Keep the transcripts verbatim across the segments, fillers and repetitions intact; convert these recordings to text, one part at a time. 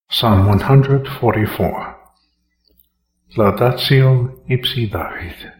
Psalm one forty-four. Laudatio ipsi David.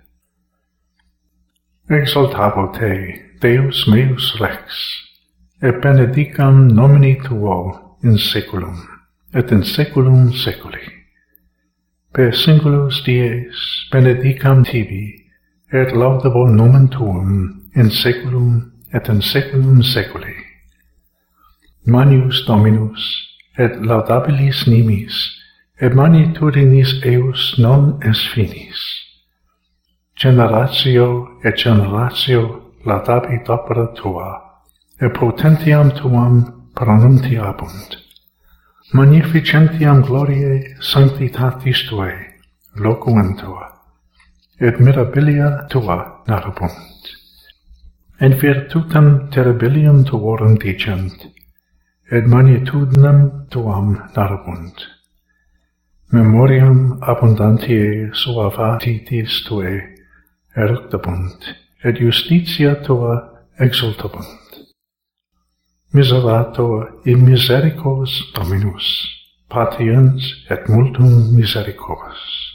Exaltabo te, Deus meus rex, et benedicam nomine tuo in saeculum, et in saeculum saeculi. Per singulus dies benedicam tibi, et laudabo nomen tuum in saeculum et in saeculum saeculi. Manius Dominus, et laudabilis nimis, et magnitudinis eus non est finis. Generatio et generatio laudabit opera tua, et potentiam tuam pronuntiabunt. Magnificentiam gloriae sanctitatis tuae loquentur, et mirabilia tua narrabunt. Et virtutem terribilium tuorum dicent, et magnitudinem tuam narrabunt. Memoriam abundantiae suavatitis tuae eructabunt, et justitia tua exultabunt. Miserator in misericors Dominus, patiens et multum misericors.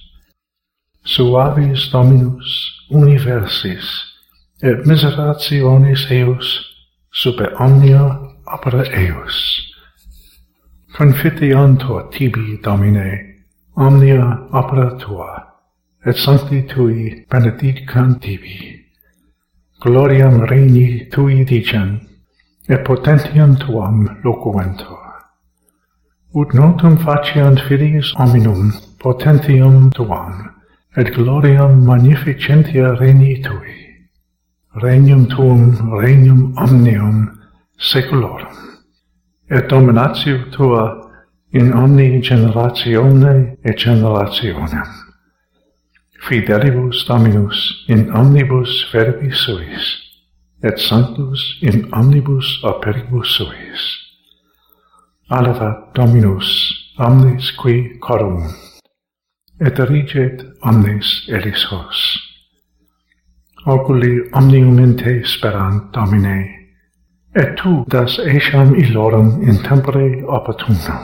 Suavis Dominus universis, et miserationis eus super omnia opera eus. Confiteantur tibi, Domine, omnia opera tua, et sancti tui benedicant tibi. Gloriam regni tui dicent, et potentiam tuam loquentur. Ut notum faciant filiis hominum potentiam tuam, et gloriam magnificentia regni tui. Regnum tuum regnum omnium saeculorum, et dominatio tua in omni generatione et generationem. Fidelibus Dominus in omnibus verbis suis, et sanctus in omnibus operibus suis. Allevat Dominus omnes qui corrunt, et eriget omnes elis. Oculi omnium in te sperant, Domine, et tu das etiam illorum in tempore opportuno.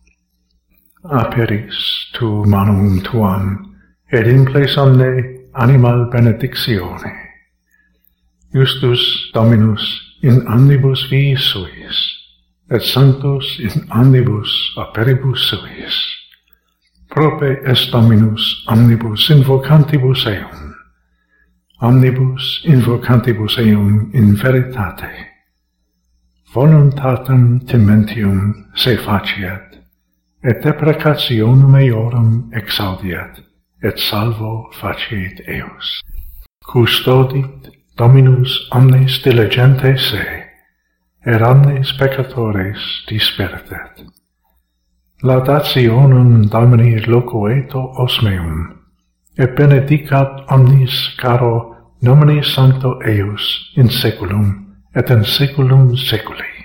Aperis tu manum tuam, et imples omne animal benedictione. Justus Dominus in omnibus viis suis, et sanctus in omnibus operibus suis. Prope est Dominus omnibus invocantibus eum, omnibus invocantibus eum in veritate. Voluntatem timentium se faciet, et deprecationem eorum exaudiet, et salvo faciet eos. Custodit Dominus omnes diligentes se, et omnes peccatores disperdet. Laudationem Domini loqueto os meum, et benedicat omnis caro nomine sancto eius in saeculum, et in saeculum saeculi.